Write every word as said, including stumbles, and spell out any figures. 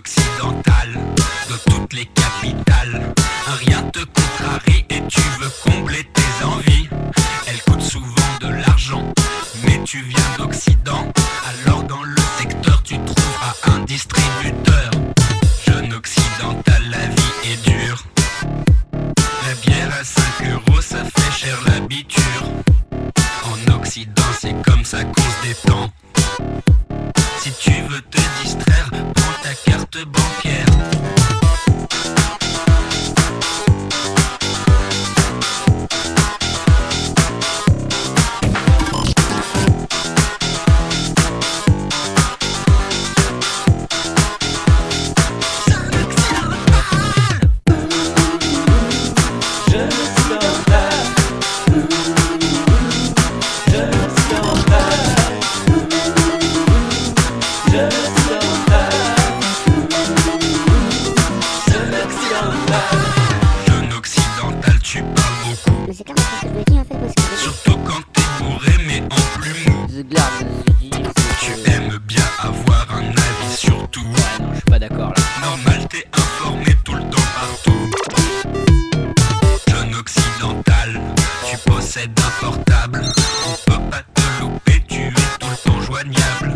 occidental de toutes les capitales. Rien te contrarie et tu veux combler tes envies. Elles coûtent souvent de l'argent, mais tu viens d'Occident. Alors dans le secteur tu trouveras un distributeur. Jeune occidental, la vie est dure. La bière à cinq euros, ça fait cher la biture. En Occident c'est comme ça qu'on se détend. Si tu veux te distraire, prends ta carte bancaire. Jeune occidental, tu parles beaucoup. Mais c'est clairement ce que je me dis en fait parce que Surtout quand t'es bourré mais en plus mou. The Garde, je dis, Tu c'est que- aimes bien avoir un avis sur tout. Ouais, non, je suis pas d'accord là. Normal, t'es informé tout le temps partout. Jeune occidental, tu possèdes un portable. On peut pas te louper, tu es tout le temps joignable.